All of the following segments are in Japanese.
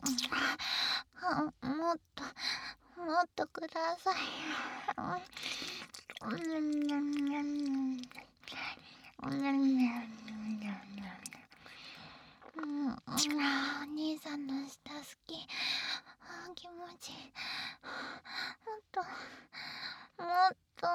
もっと、もっとください。お兄さんの舌好き。気持ちいい。もっと、もっと。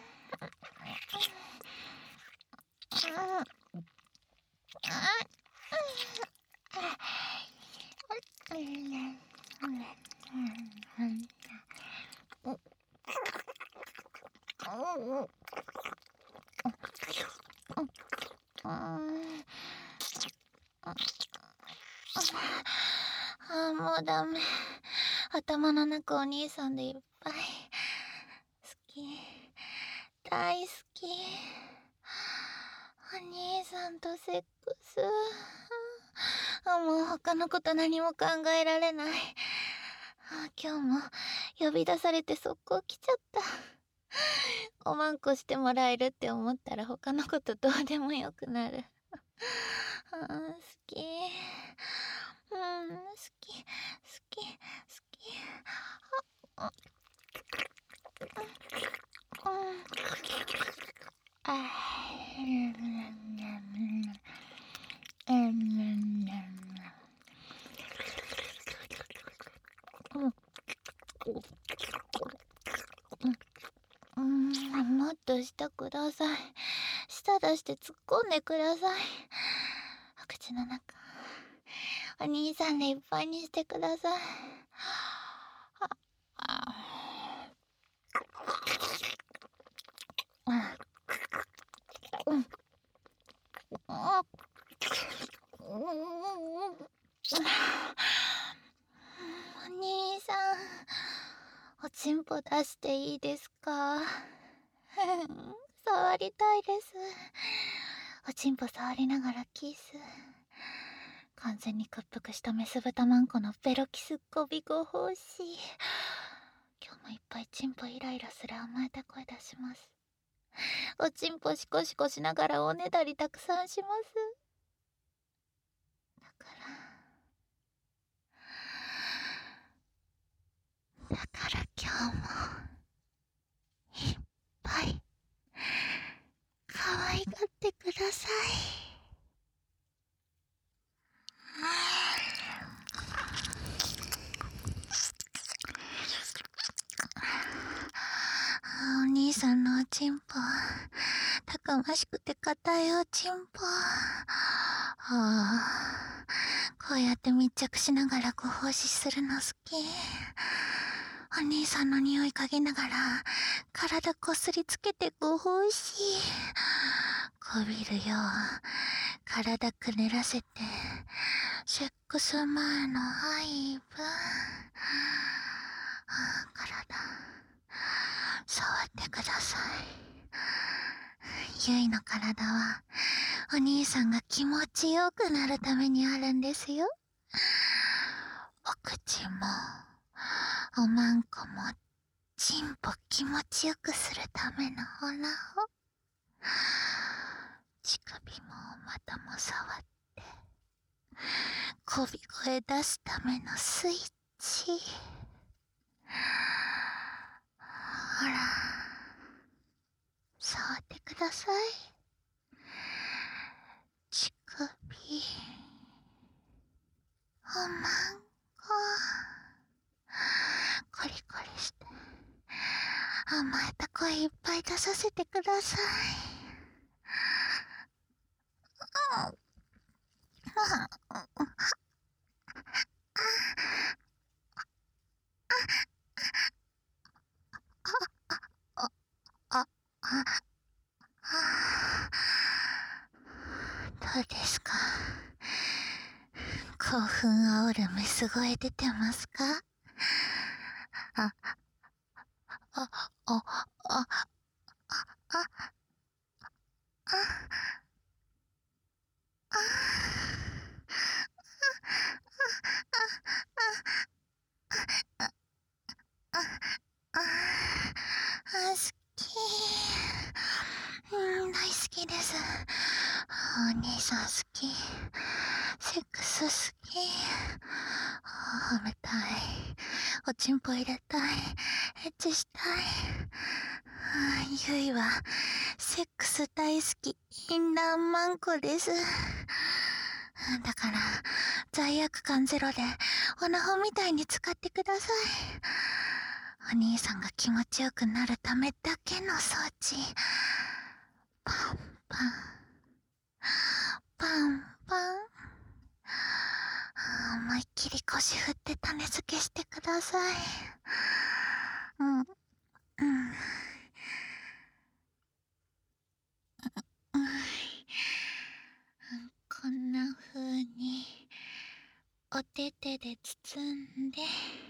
もうダメ。頭の中お兄さんでいっぱい。好き。大好き。お兄さんとセックス。もう他のこと何も考えられない。今日も呼び出されて速攻来ちゃった。おまんこしてもらえるって思ったら他のことどうでもよくなる。好き。好き。好き。好き。もっと舌ください。舌出して突っ込んでください。お口の中、お兄さんでいっぱいにしてください。お兄さん、おちんぽ出していいですか？触りたいです。おちんぽ触りながらキス。完全に屈服したメス豚マンコのベロキスゴビゴ欲しい。今日もいっぱいチンポイライラする甘えた声出します。おちんぽシコシコしながらおねだりたくさんします。だから今日もいっぱい可愛がってください。お兄さんのおちんぽ、たくましくて硬いおちんぽ。こうやって密着しながらご奉仕するの好き。お兄さんの匂い嗅ぎながら体こすりつけてご奉仕。こびるよ体くねらせてセックス前の配分。体触ってください。ゆいの体はお兄さんが気持ちよくなるためにあるんですよ。お口もおまんこもちんぽ気持ちよくするためのオナホ。乳首もお股も触ってこび声出すためのスイッチ。ほら、触ってください。乳首、おまんこ、コリコリして甘えた声いっぱい出させてください。どうですか？興奮煽るメス声出てますか？あ、あ、あ、あ、好き。大好きです。お兄さん好き。セックス好き。 褒めたい。おちんぽ入れたい。エッチしたい。ゆいは、セックス大好き、淫乱マンコです。だから、罪悪感ゼロで、オナホみたいに使ってください。お兄さんが気持ちよくなるためだけの装置。パンパン。パンパン。思いっきり腰振って種付けしてください。こんな風にお手手で包んで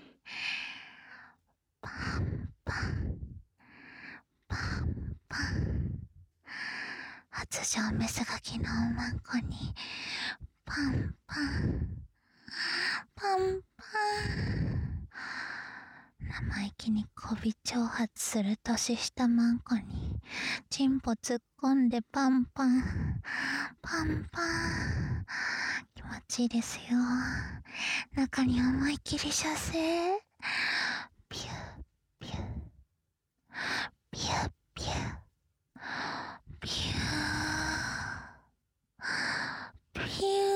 パンパンパンパン、発情メスガキのおまんこにパンパンパンパン、生意気にこび挑発する年下マンコにチンポ突っ込んでパンパンパンパン、気持ちいいですよ。中に思いっきり射精、ピューピューピューピューピューピュ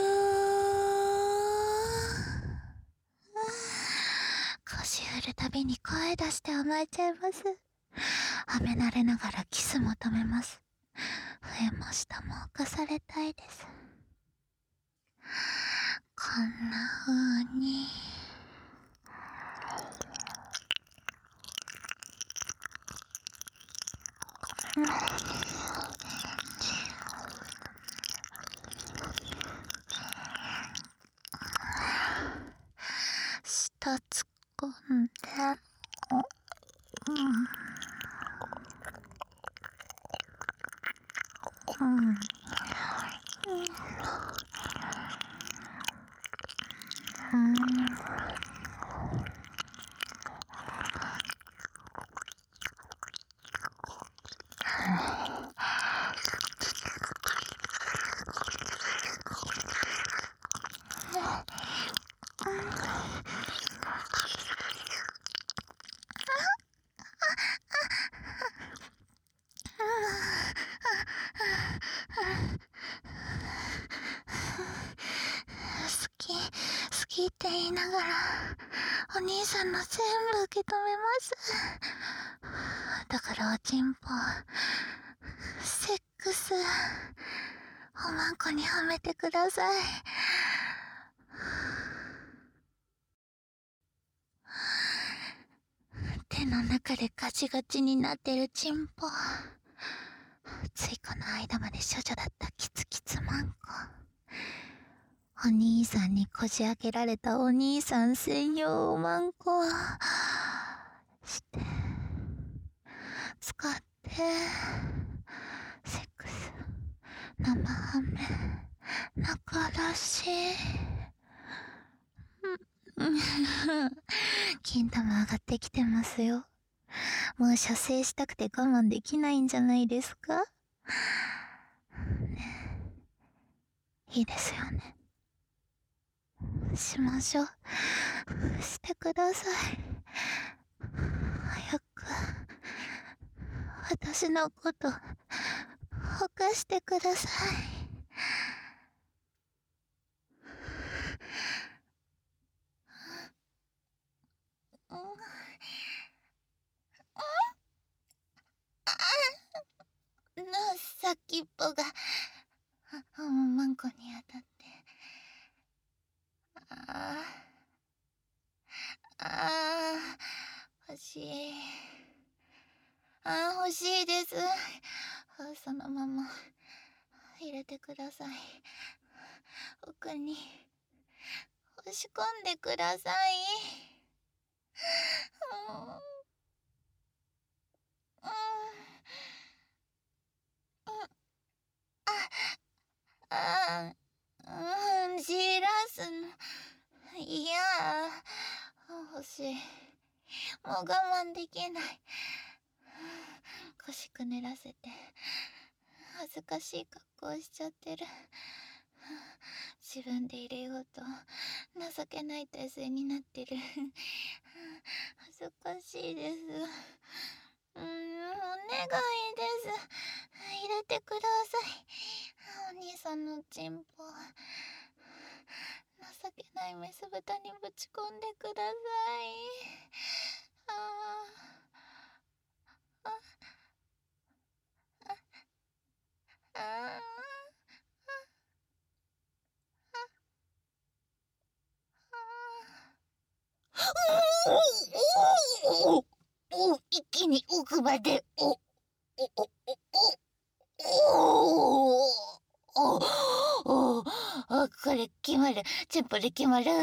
ー、腰振るたびに声出して甘えちゃいます。はめ慣れながらキスも止めます。上も下も犯されたいです。こんな風に下突っ込んで、好きって言いながらお兄さんの全部受け止めます。だからおちんぽセックスおまんこにはめてください。手の中でガチガチになってるチンポ、ついこの間まで処女だったキツキツマンコ、お兄さんにこじ開けられたお兄さん専用おまんこして使ってセックス、生ハメ、中出し、金玉上がってきてますよ。もう射精したくて我慢できないんじゃないですかね。いいですよね。しましょう。してください。早く私のことほかしてください。の先っぽがマンコに当たって、欲しい。欲しいです。そのまま入れてください。奥に押し込んでください。じらすのいや、欲しい。もう我慢できない。腰くねらせて恥ずかしい格好しちゃってる。自分で入れようと情けない体勢になってる。恥ずかしいです。お願いです。入れてください。お兄さんのチンポ。情けないメス豚にぶち込んでください。あああ一気に奥までこれ決まる。チンポで決まる。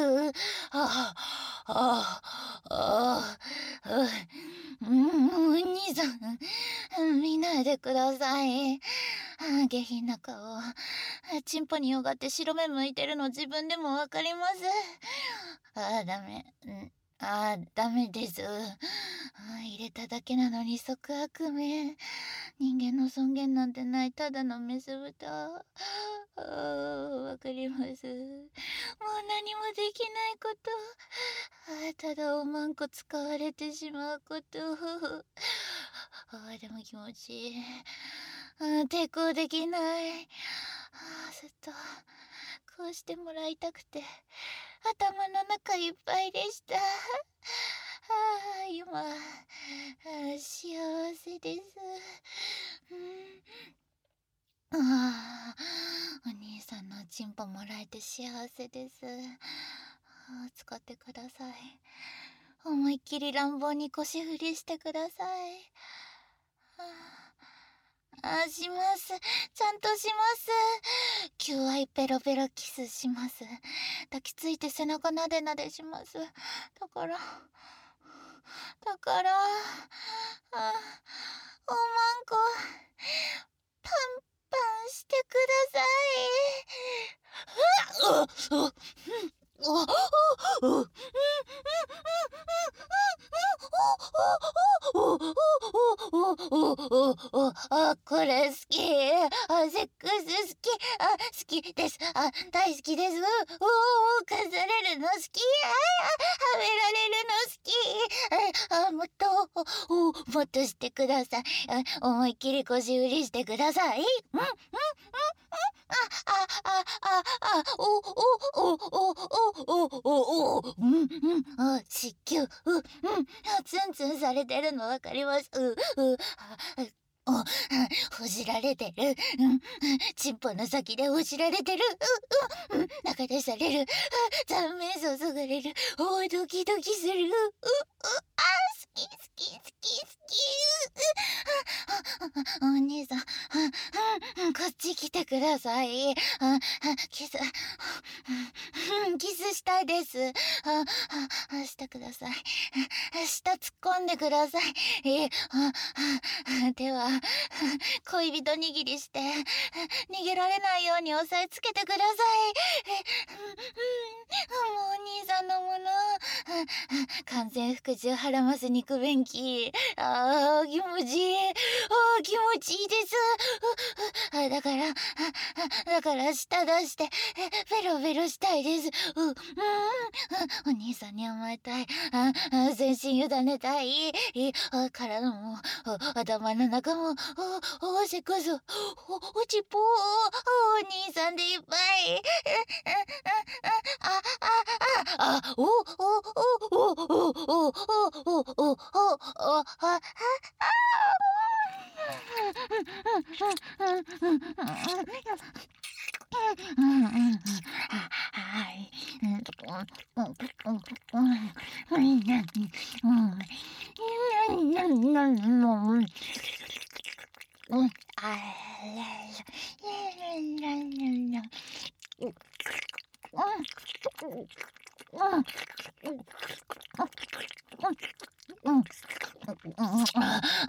お兄さん、見ないでください。下品な顔。チンポによがって白目向いてるの自分でもわかります。ダメ。ダメです。入れただけなのに即悪名。人間の尊厳なんてないただのメス豚。わかります。もう何もできないこと。ただおまんこ使われてしまうこと。でも気持ちいい。抵抗できない。ずっとこうしてもらいたくて頭の中いっぱいでした。今幸せです。お兄さんのチンポもらえて幸せです。使ってください。思いっきり乱暴に腰振りしてください。します。ちゃんとします。求愛ペロペロキスします。抱きついて背中なでなでします。だから、おまんこ、パンパンしてください。これ好き。セックス好き。好きです。大好きです。飾れるの好き。はめられるの好き。もっとしてください。思いっきり腰振りしてください。失禁。ツンツンされてるのわかります。ほじられてる。チンポの先でほじられてる。中でされる。残面注がれる。ドキドキする。好き。お兄さん、こっち来てください。キスしたいです。してください。舌突っ込んでください。では、恋人握りして、逃げられないように押さえつけてください。もうお兄さんのもの。完全服従腹ます肉便器。気持ちいい。気持ちいいです。だから舌出して、ペロペロしたいです。お兄さんに甘えたい。全身委ねたい。体も、頭の中も、せこそ、おちっぽ、お兄さんでいっぱい。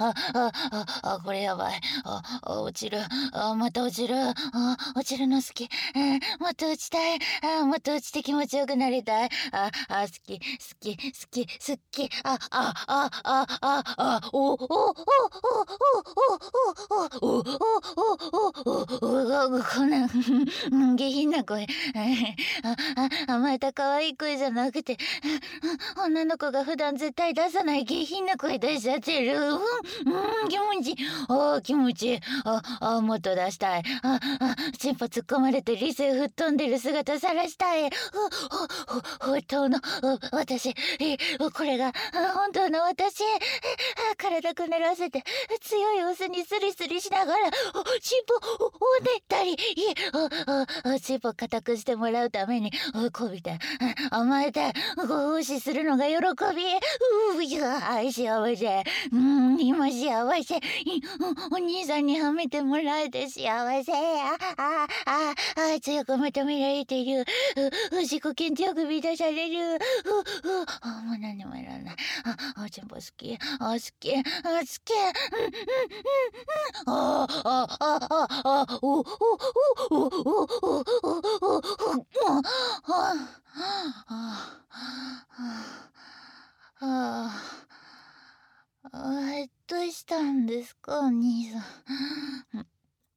これやばい。落ちる。また落ちる。落ちるの好き。もっと落ちたい。もっと落ちて気持ちよくなりたい。好き、好き、好き、好き。こんな下品な声。また可愛い声じゃなくて、女の子が普段絶対出さない下品な声出しちゃってる。気持ちいい。気持ちいい。もっと出したい。チンポ突っ込まれて理性吹っ飛んでる姿さらしたい。本当の私。これが本当の私。体くねらせて強いオスにスリスリしながらチンポをねったり、チンポ固くしてもらうためにこびて甘えてご奉仕するのが喜び。幸せ。今幸せ。お兄さんにはめてもらえて幸せ。強く求められている。自己顕示欲満たされる。もう何もいらない。チンポ好き。好き。好き。どうしたんですか、お兄さん。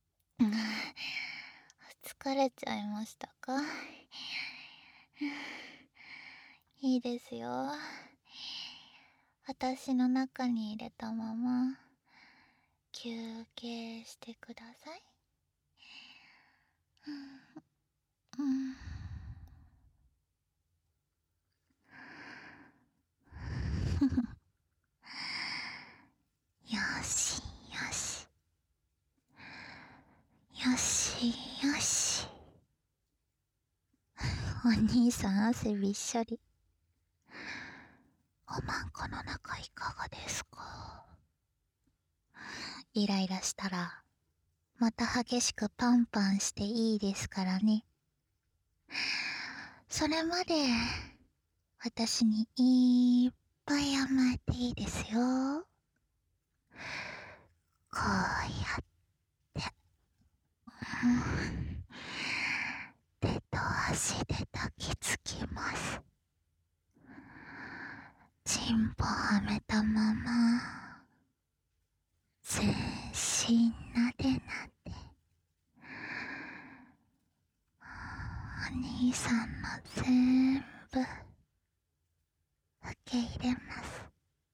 疲れちゃいましたか？いいですよ。私の中に入れたまま休憩してください。よしよしよしよし。お兄さん汗びっしょり。おまんこの中いかがですか？イライラしたらまた激しくパンパンしていいですからね。それまで私にいっぱい甘えていいですよ。こうやって手と足で抱きつきます。チンポはめたまま全身なでなで、お兄さんの全部受け入れます。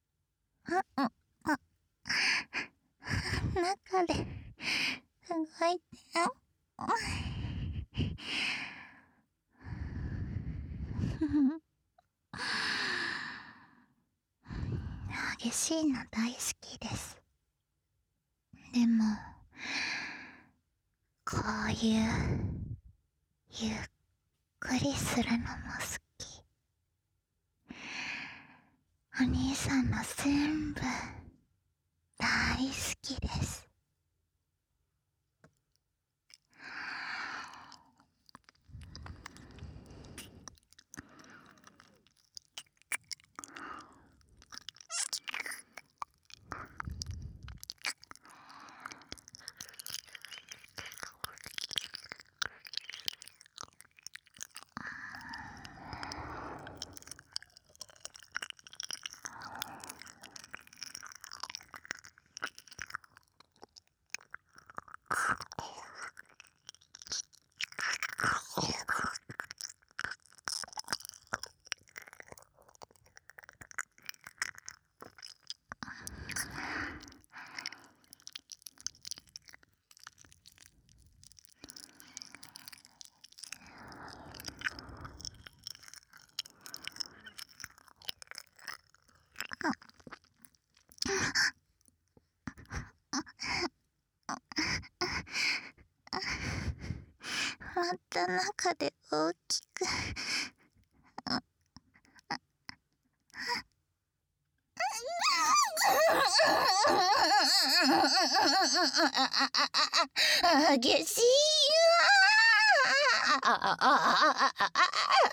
中で動いてよ。激しいの大好きです。でもこういうゆっくりするのも好き。お兄さんの全部大好きです。また中で大きく激しい。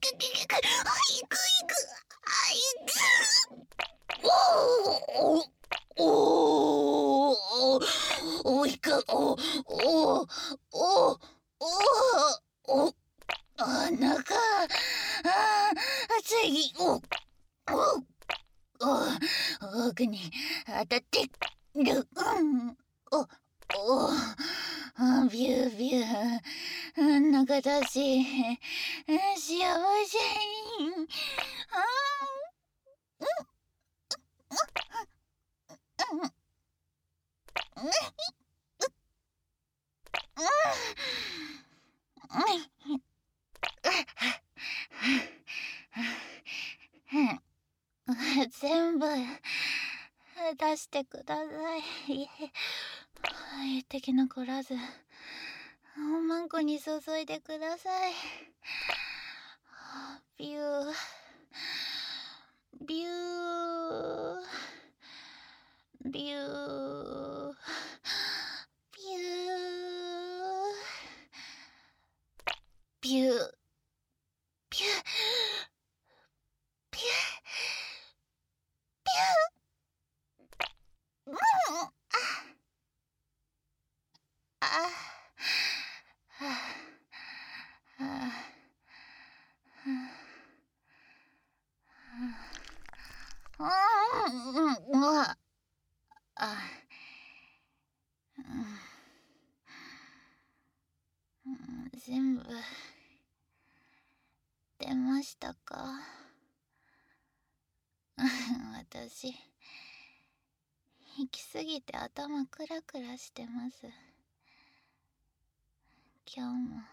奥に当たってる。ビュービュー、中だし、幸せに。全部出してください。敵残らずおまんこに注いでください。ビュービュービュービュービュービューあ、あ、全部出ましたか？私行き過ぎて頭クラクラしてます。今日も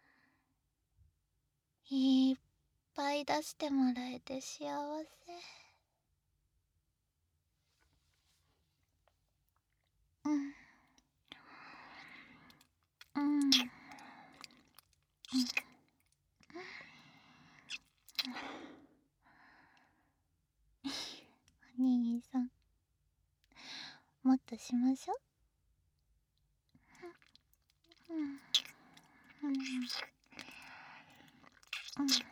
いっぱい出してもらえて幸せ。うんうん。お兄さん、もっとしましょう。うんうんうん。